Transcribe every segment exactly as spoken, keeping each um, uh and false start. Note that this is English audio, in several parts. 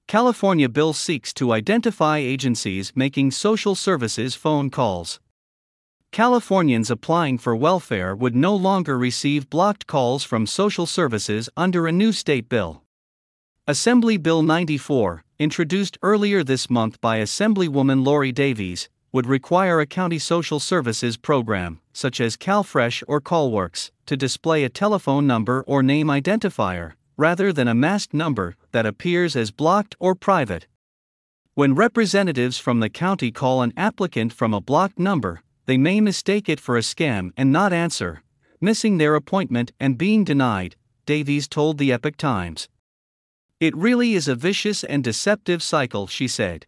California bill seeks to identify agencies making social services phone calls. Californians applying for welfare would no longer receive blocked calls from social services under a new state bill. Assembly Bill ninety-four, introduced earlier this month by Assemblywoman Lori Davies, would require a county social services program, such as CalFresh or CallWorks, to display a telephone number or name identifier, rather than a masked number that appears as blocked or private. When representatives from the county call an applicant from a blocked number, they may mistake it for a scam and not answer, missing their appointment and being denied, Davies told the Epoch Times. It really is a vicious and deceptive cycle, she said.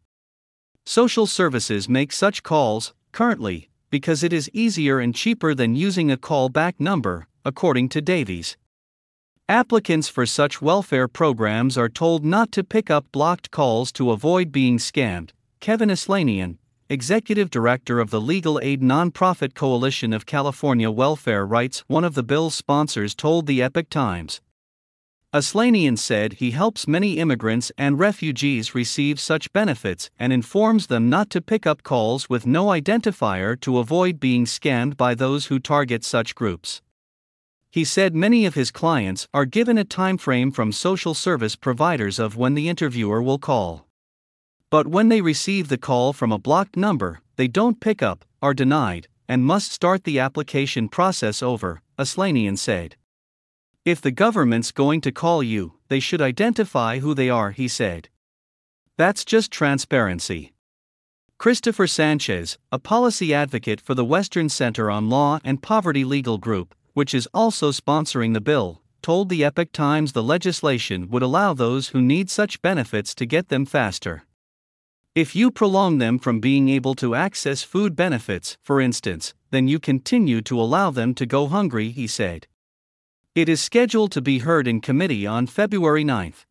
Social services make such calls, currently, because it is easier and cheaper than using a callback number, according to Davies. Applicants for such welfare programs are told not to pick up blocked calls to avoid being scammed, Kevin Aslanian, executive director of the legal aid nonprofit Coalition of California Welfare Rights, one of the bill's sponsors, told the Epoch Times. Aslanian said he helps many immigrants and refugees receive such benefits and informs them not to pick up calls with no identifier to avoid being scammed by those who target such groups. He said many of his clients are given a time frame from social service providers of when the interviewer will call. But when they receive the call from a blocked number, they don't pick up, are denied, and must start the application process over, Aslanian said. If the government's going to call you, they should identify who they are, he said. That's just transparency. Christopher Sanchez, a policy advocate for the Western Center on Law and Poverty Legal Group, which is also sponsoring the bill, told the Epoch Times the legislation would allow those who need such benefits to get them faster. If you prolong them from being able to access food benefits, for instance, then you continue to allow them to go hungry, he said. It is scheduled to be heard in committee on February ninth.